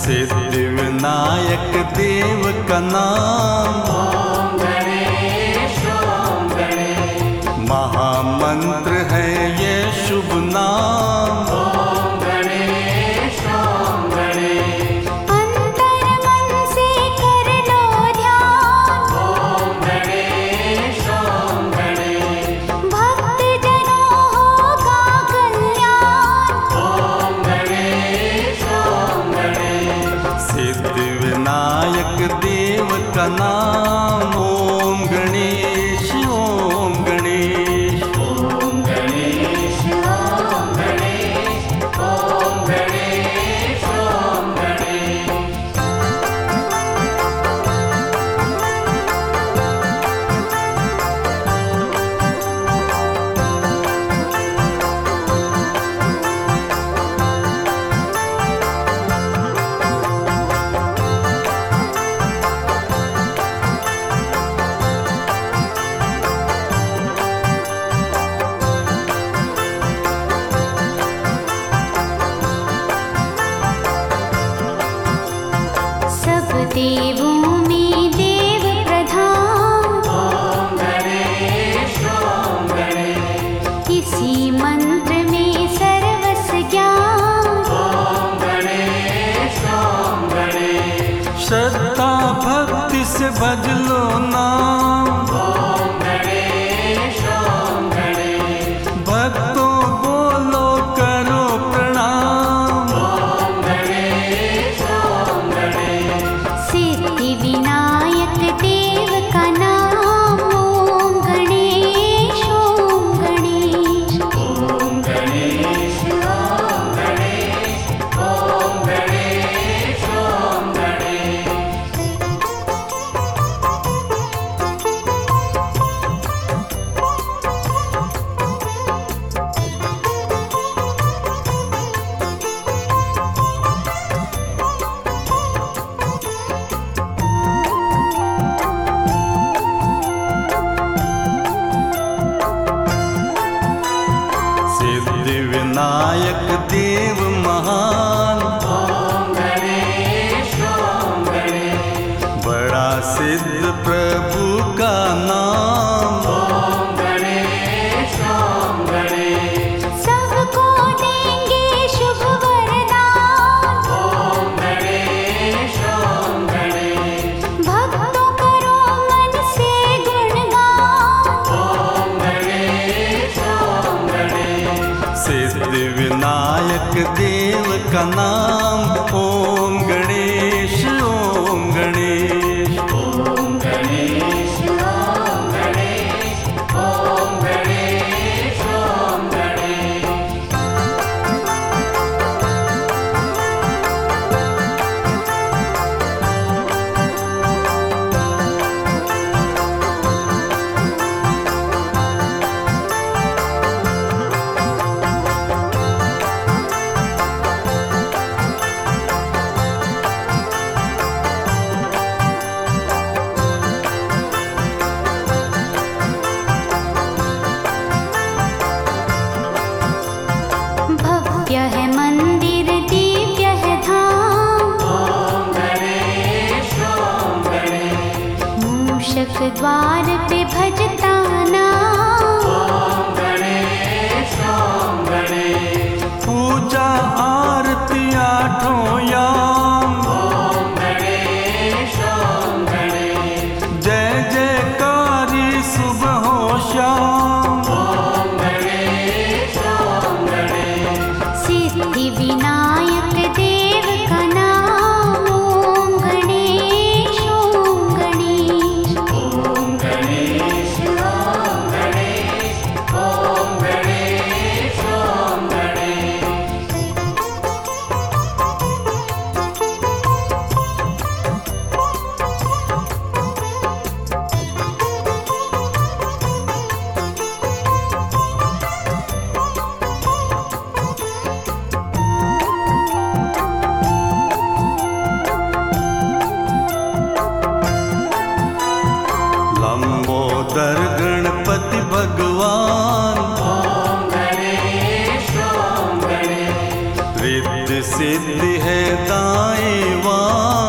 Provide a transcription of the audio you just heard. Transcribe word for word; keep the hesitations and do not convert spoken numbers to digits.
सिद्धि विनायक देव का नाम ओम गणेश ओम गणेश। महामंत्र है ये शुभ नाम ओम गणेश ओम गणेश। अंतर मन से कर लो ध्यान। ओम गणेश ओम गणेश। भक्त जनों होगा कल्याण। ओम गणेश ओम गणेश। सिद्धि विनायक देव का नाम ओम गणेश ओम गणेश। ओम गणेश ओम गणेश। ओम गणेश ओम गणेश। सब देवों में देव प्रधान। ओम गणेश ओम गणेश। इसी मंत्र में सर्वस्व ज्ञान। ओम गणेश ओम गणेश। श्रद्धा भक्ति से भज लो नाम ओम गणेश ओम गणेश। भक्तों बोलो करो प्रणाम ओम गणेश ओम गणेश। सिद्धि विनायक देव का नाम ओम गणेश ओम गणेश। ओम गणेश ओम गणेश। ओम गणेश ओम गणेश। सिद्धि विनायक देव महान ओम गणेश ओम गणेश। बड़ा सिद्ध प्रभु का नाम ओम गणेश ओम गणेश। सबको देंगे शुभ वरदान। ओम गणेश ओम गणेश। भक्तों करो मन से गुणगान। ओम गणेश ओम गणेश। सिद्धि विनायक देव का नाम ओम गणेश ओम गणेश। ओम गणेश ओम गणेश। ओम गणेश ओम गणेश। भव्य है मंदिर दिव्य है धाम। ओम गणेश ओम गणेश। मूषक द्वार पे भजता नाम। ओम गणेश ओम गणेश। पूजा आरती आठों याम ओम गणेश ओम गणेश। जय जयकारी सुबह हो शाम ओम गणेश ओम गणेश। सिद्धि विनायक देव का नाम ओम गणेश ओम गणेश। ओम गणेश ओम गणेश। ओम गणेश ओम गणेश। लंबोदर गणपति भगवान ओम गणेश ओम गणेश। रिद्धि रिद्ध सिद्ध है दाएं वाएं